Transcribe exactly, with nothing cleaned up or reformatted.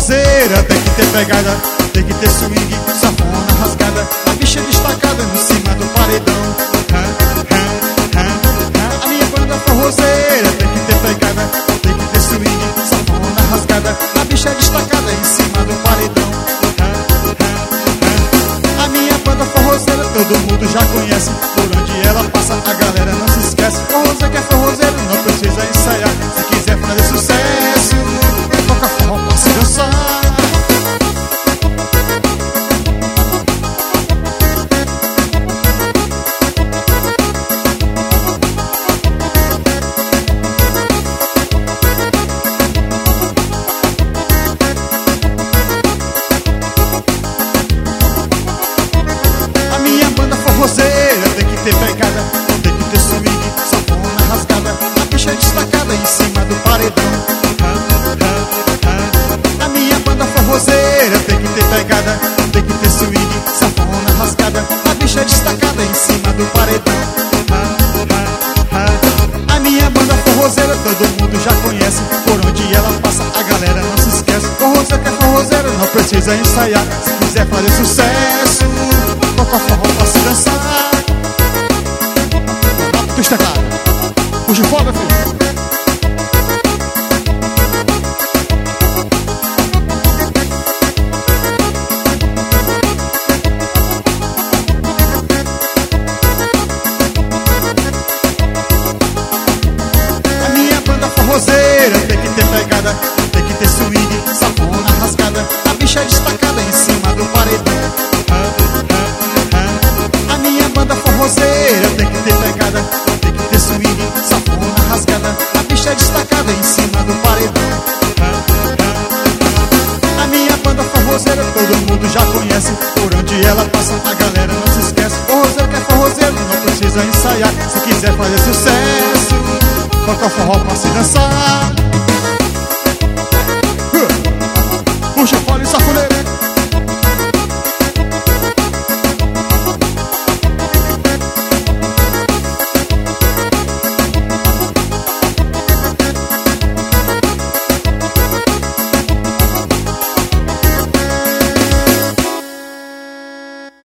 forrozeira tem que ter pegada, tem que ter swing, sanfona rasgada, a bicha destacada em cima do paredão. A minha banda forrozeira tem que ter pegada, tem que ter swing, sanfona rasgada, a bicha destacada em cima do paredão. A minha banda forrozeira todo mundo já conhece, por onde ela passa a galera não se esquece. Forrozeiro que é forrozeiro, não precisa ensaiar, se quiser fazer sucesso, toca forró pra se dançar. Forrozeira tem que ter pegada, tem que ter swing, sanfona rasgada, a bicha destacada em cima do paredão. A minha banda forrozeira tem que ter pegada, tem que ter swing, sanfona rasgada, a bicha destacada em cima do paredão. A minha banda forrozeira todo mundo já conhece, por onde ela passa a galera não se esquece. Forrozeiro que é forrozeiro, não precisa ensaiar, se quiser fazer sucesso, toca forró pra se dançar. Rápido o teclado, puxa fogo, filho. A minha banda forrozeira tem que ter pegada, tem que ter swing, sanfona rasgada, a bicha destacada em cima do paredão. A minha banda forrozeira tem que ter pegada, tem que ter swing, sanfona rasgada, a bicha destacada em cima do paredão. A minha banda forrozeira todo mundo já conhece, por onde ela passa a galera não se esquece. Forrozeiro que é forrozeiro, não precisa ensaiar, se quiser fazer sucesso, toca forró pra se dançar. Puxa fora e safoneiro.